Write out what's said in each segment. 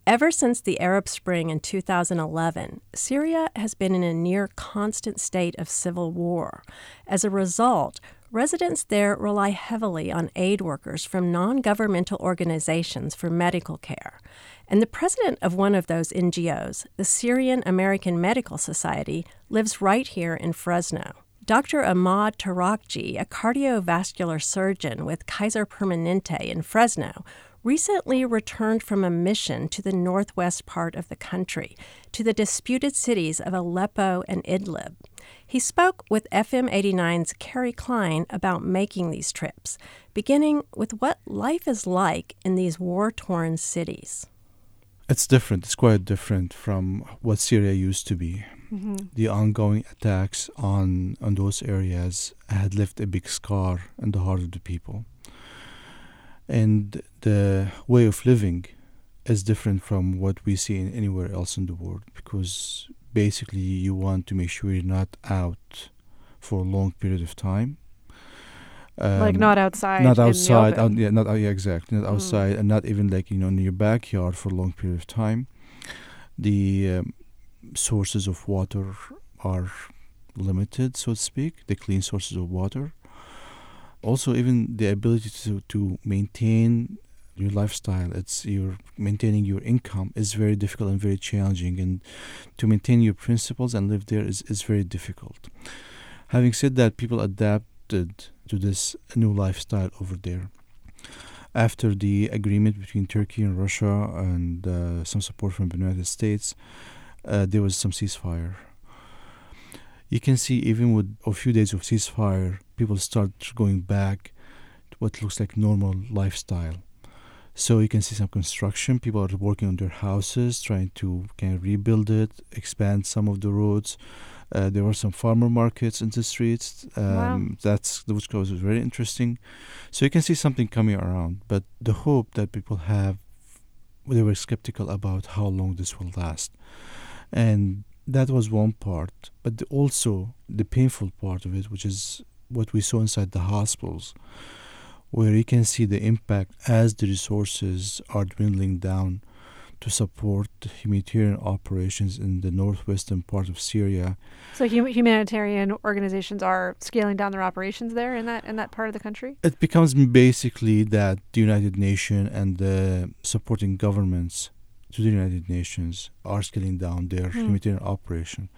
Ever since the Arab Spring in 2011, Syria has been in a near constant state of civil war. As a result, residents there rely heavily on aid workers from non-governmental organizations for medical care. And the president of one of those NGOs, the Syrian American Medical Society, lives right here in Fresno. Dr. Ahmad Tarakji, a cardiovascular surgeon with Kaiser Permanente in Fresno, recently returned from a mission to the northwest part of the country, to the disputed cities of Aleppo and Idlib. He spoke with FM 89's Carrie Klein about making these trips, beginning with what life is like in these war-torn cities. It's different. It's quite different from what Syria used to be. Mm-hmm. The ongoing attacks on those areas had left a big scar in the heart of the people. And the way of living is different from what we see in anywhere else in the world, because basically you want to make sure you're not out for a long period of time. Like not outside. Not outside. Exactly. Not outside, and not even like in your backyard for a long period of time. The sources of water are limited, so to speak. The clean sources of water. Also, even the ability to maintain your lifestyle, maintaining your income is very difficult and very challenging. And to maintain your principles and live there is very difficult. Having said that, people adapted to this new lifestyle over there. After the agreement between Turkey and Russia and some support from the United States, there was some ceasefire. You can see even with a few days of ceasefire, people start going back to what looks like normal lifestyle. So you can see some construction. People are working on their houses, trying to kind of rebuild it, expand some of the roads. There were some farmer markets in the streets. Wow. Which was very interesting. So you can see something coming around. But the hope that people have, they were skeptical about how long this will last. And that was one part. But also the painful part of it, which is what we saw inside the hospitals, where you can see the impact as the resources are dwindling down to support humanitarian operations in the northwestern part of Syria. So humanitarian organizations are scaling down their operations there in that part of the country? It becomes basically that the United Nations and the supporting governments to the United Nations are scaling down their humanitarian operation.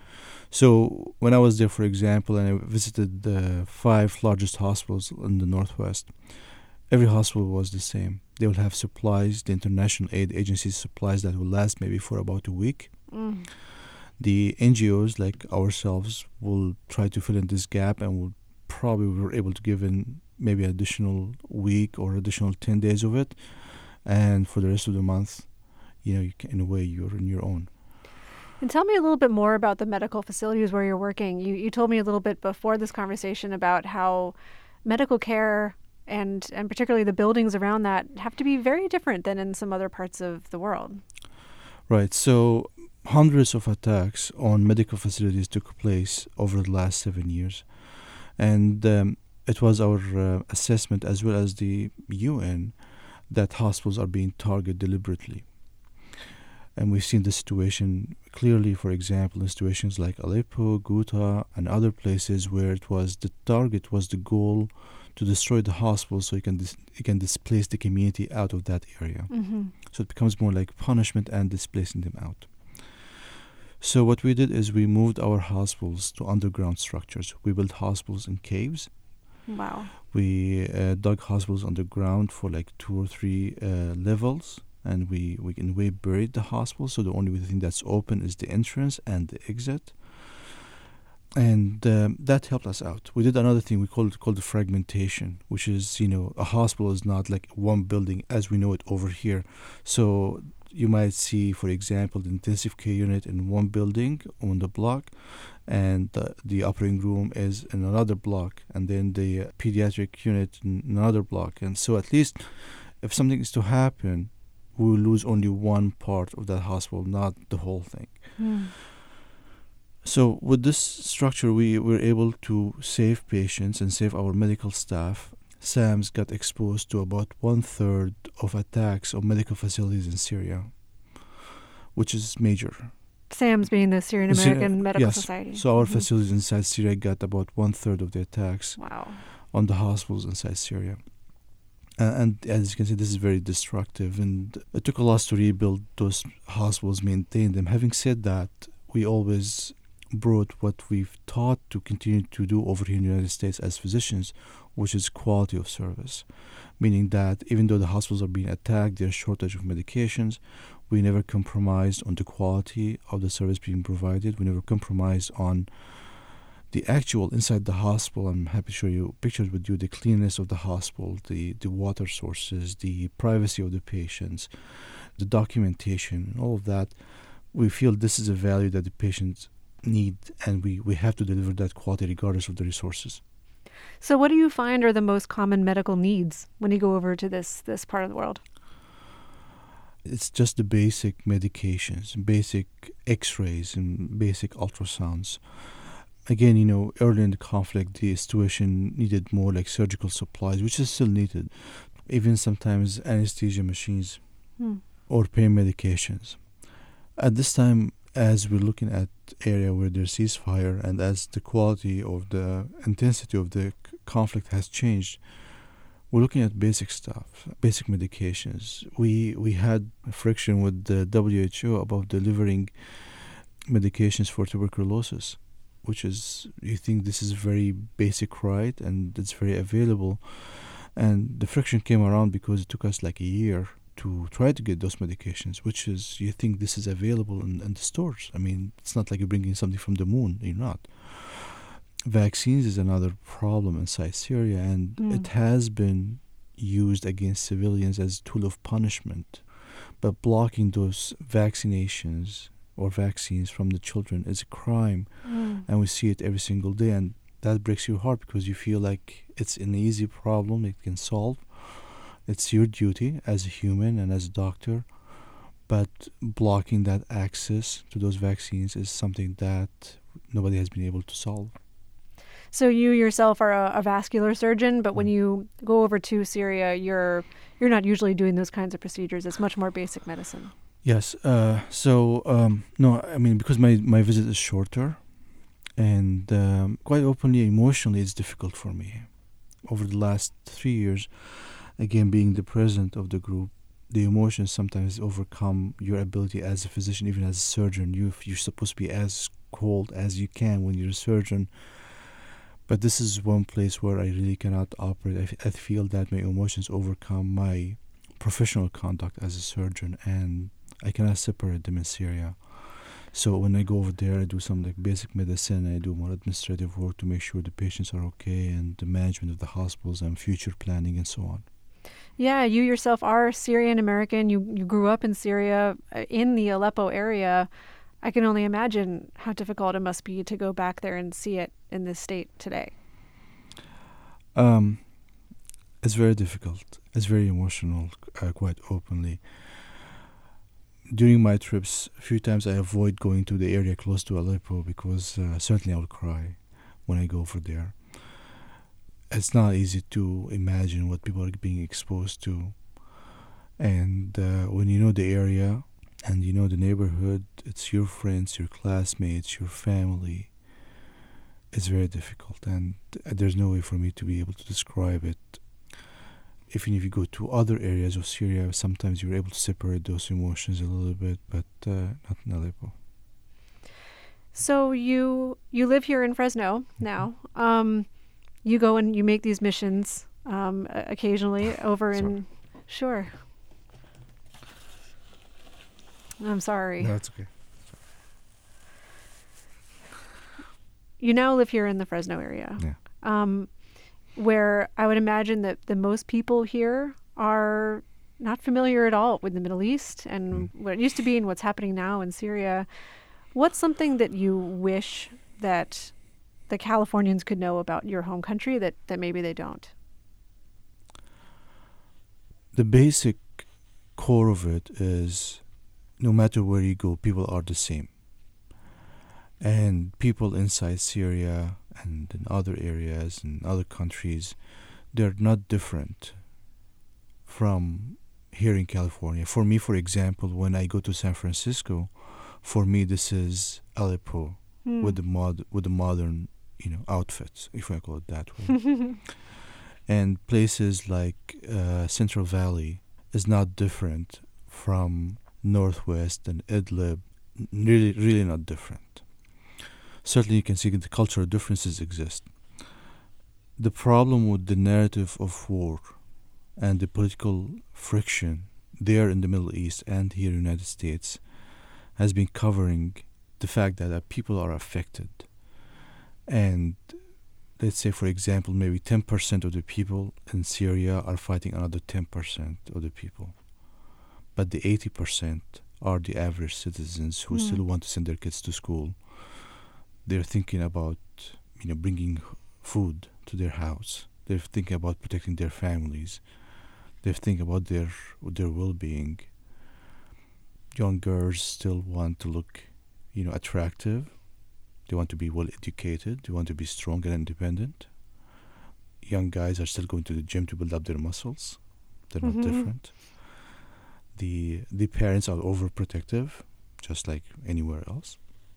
So when I was there, for example, and I visited the 5 largest hospitals in the Northwest, every hospital was the same. They will have supplies, the international aid agencies supplies that will last maybe for about a week. Mm. The NGOs like ourselves will try to fill in this gap, and will probably were able to give in maybe an additional week or additional 10 days of it. And for the rest of the month, you can, in a way, you're on your own. And tell me a little bit more about the medical facilities where you're working. You told me a little bit before this conversation about how medical care and particularly the buildings around that have to be very different than in some other parts of the world. Right. So hundreds of attacks on medical facilities took place over the last 7 years. And it was our assessment, as well as the UN, that hospitals are being targeted deliberately. And we've seen the situation clearly, for example, in situations like Aleppo, Ghouta, and other places where the target was the goal to destroy the hospital so you can displace the community out of that area. Mm-hmm. So it becomes more like punishment and displacing them out. So what we did is we moved our hospitals to underground structures. We built hospitals in caves. Wow. We dug hospitals underground for like 2 or 3 levels. And we in a way buried the hospital, so the only thing that's open is the entrance and the exit. And that helped us out. We did another thing we called the fragmentation, which is, a hospital is not like one building as we know it over here. So you might see, for example, the intensive care unit in one building on the block, and the operating room is in another block, and then the pediatric unit in another block. And so at least if something is to happen, we will lose only one part of that hospital, not the whole thing. Mm. So with this structure, we were able to save patients and save our medical staff. SAMS got exposed to about 1/3 of attacks on medical facilities in Syria. which is major. SAMS being the Syrian American Medical Yes. Society. So our Mhm. facilities inside Syria got about 1/3 of the attacks Wow. on the hospitals inside Syria. And as you can see, this is very destructive, and it took a lot to rebuild those hospitals, maintain them. Having said that, we always brought what we've taught to continue to do over here in the United States as physicians, which is quality of service, meaning that even though the hospitals are being attacked, there's shortage of medications, we never compromised on the quality of the service being provided. We never compromised on the actual inside the hospital. I'm happy to show you pictures with you, the cleanliness of the hospital, the water sources, the privacy of the patients, the documentation, all of that. We feel this is a value that the patients need, and we have to deliver that quality regardless of the resources. So what do you find are the most common medical needs when you go over to this part of the world? It's just the basic medications, basic x-rays, and basic ultrasounds. Again, early in the conflict, the situation needed more like surgical supplies, which is still needed. Even sometimes anesthesia machines or pain medications. At this time, as we're looking at area where there's ceasefire, and as the quality of the intensity of the conflict has changed, we're looking at basic stuff, basic medications. We had friction with the WHO about delivering medications for tuberculosis, which is, you think this is very basic right, and it's very available. And the friction came around because it took us like a year to try to get those medications, which is, you think this is available in the stores. I mean, it's not like you're bringing something from the moon. You're not. Vaccines is another problem inside Syria, and it has been used against civilians as a tool of punishment. But blocking those vaccinations or vaccines from the children is a crime, and we see it every single day, and that breaks your heart because you feel like it's an easy problem it can solve. It's your duty as a human and as a doctor, but blocking that access to those vaccines is something that nobody has been able to solve. So you yourself are a vascular surgeon, but when you go over to Syria, you're not usually doing those kinds of procedures. It's much more basic medicine. Yes. No, I mean, because my visit is shorter, and quite openly, emotionally, it's difficult for me. Over the last 3 years, again, being the president of the group, the emotions sometimes overcome your ability as a physician, even as a surgeon. You're supposed to be as cold as you can when you're a surgeon. But this is one place where I really cannot operate. I feel that my emotions overcome my professional conduct as a surgeon, and I cannot separate them in Syria. So when I go over there, I do some like basic medicine, I do more administrative work to make sure the patients are okay, and the management of the hospitals and future planning and so on. Yeah, you yourself are Syrian American. You grew up in Syria, in the Aleppo area. I can only imagine how difficult it must be to go back there and see it in this state today. It's very difficult. It's very emotional, quite openly. During my trips, a few times I avoid going to the area close to Aleppo because certainly I will cry when I go over there. It's not easy to imagine what people are being exposed to. And when you know the area and you know the neighborhood, it's your friends, your classmates, your family. It's very difficult, and there's no way for me to be able to describe it. Even if you go to other areas of Syria, sometimes you're able to separate those emotions a little bit, but not in Aleppo. So you live here in Fresno now. You go and you make these missions occasionally over in... Sure. I'm sorry. No, it's okay. You now live here in the Fresno area. Yeah. Where I would imagine that the most people here are not familiar at all with the Middle East and what it used to be and what's happening now in Syria. What's something that you wish that the Californians could know about your home country that maybe they don't? The basic core of it is no matter where you go, people are the same. And people inside Syria and in other areas and other countries, they're not different from here in California. For me, for example, when I go to San Francisco, for me this is Aleppo with the modern, outfits, if I call it that way. And places like Central Valley is not different from Northwest and Idlib. Really, really not different. Certainly, you can see the cultural differences exist. The problem with the narrative of war and the political friction there in the Middle East and here in the United States has been covering the fact that people are affected. And let's say, for example, maybe 10% of the people in Syria are fighting another 10% of the people. But the 80% are the average citizens who still want to send their kids to school. They're thinking about, bringing food to their house. They're thinking about protecting their families. They're thinking about their well-being. Young girls still want to look, attractive. They want to be well-educated. They want to be strong and independent. Young guys are still going to the gym to build up their muscles. They're not different. The parents are overprotective, just like anywhere else.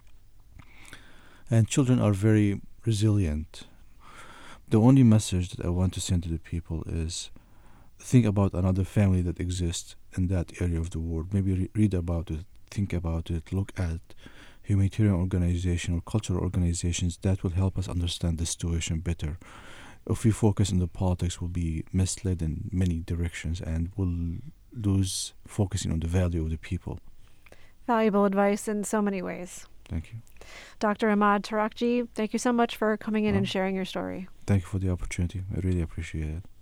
And children are very resilient. The only message that I want to send to the people is think about another family that exists in that area of the world. Maybe read about it, think about it, look at humanitarian organizations or cultural organizations that will help us understand the situation better. If we focus on the politics, we'll be misled in many directions and we'll lose focusing on the value of the people. Valuable advice in so many ways. Thank you. Dr. Ahmad Tarakji, thank you so much for coming in and sharing your story. Thank you for the opportunity. I really appreciate it.